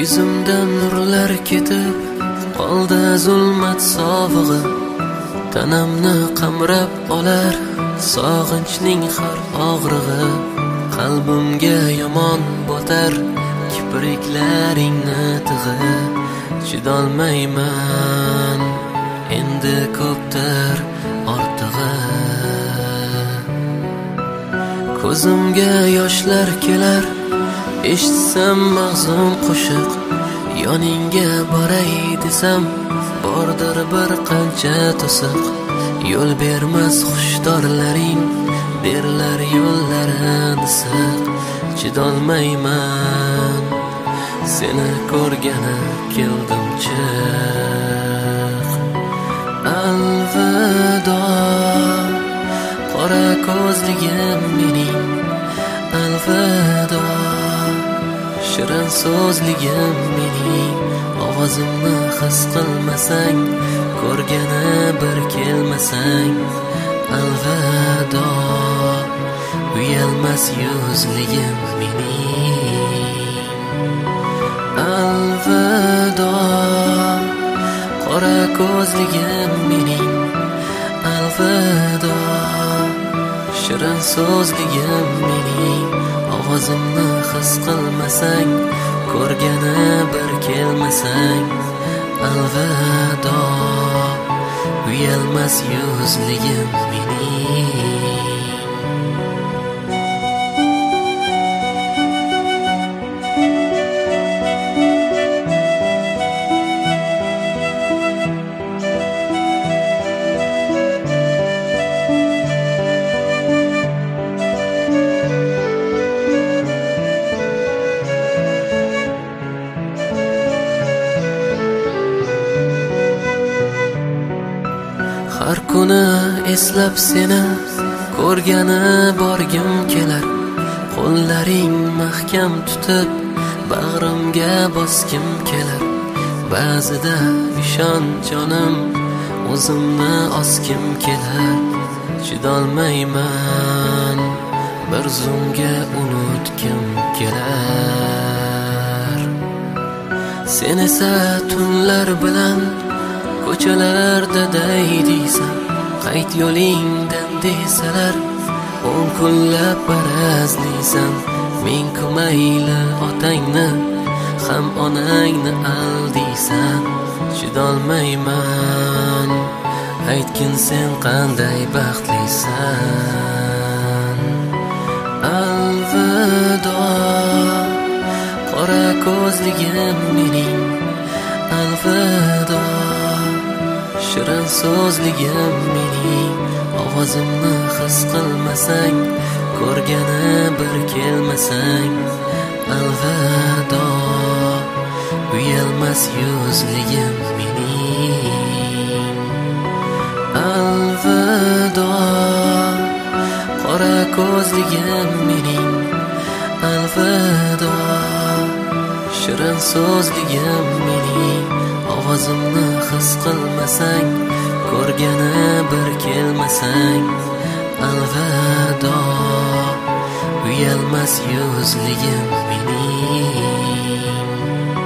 Yuzimdan nurlar ketib qoldi zulmat sovug'i, tanamni qamrab olar sog'inchning har og'rig'i. Qalbimga yomon botar kipriklaringni tig'i, chidolmayman endi ko'pdir ortig'i. Ko'zimga yoshlar kelar eshitsam mahzun qo'shiq, yoningga boray desam bordir bir qancha to'siq. Yo'l bermas xushdorlaring, berlar yo'llarini siq, chidolmayman seni ko'rgani keldim chiq. Alvido qora ko'zligim mening, alvido shirin so'zligim mening. Ovozimni his qilmasang, ko'rgani bir kelmasang, alvido uyalmas yuzligim mening. Alvido qora ko'zligim mening, alvido shirin so'zligim mening. Ovozimni his qilmasang, ko'rgani bir kelmasang, alvido uyalmas yuzligim mening. Har kuni eslab seni ko'rgani borgim kelar. Qo'llaring mahkam tutib bag'rimga bosgim kelar. Ba'zida ishon jonim, o'zimni osgim kelar. Chidolmayman bir zumga unutgim kelar. Sen esa tunlar bilan ko'chalarda daydiysan, qayt yo'lingdan desalar o'n kunlab barazliysan. Men mayli otangni ham onangni aldiysan, chidolmayman aytgin sen qanday baxtlisan. Alvido qora ko'zligim mening, alvido shirin so'zligim mening. Ovozimni his qilmasang, ko'rgani bir kelmasang, alvido uyalmas yuzligim mening. Alvido qora ko'zligim mening, alvido shirin so'zligim mening. Ovozimni his qilmasang, ko'rgani bir kelmasang, alvido uyalmas yuzligim mening.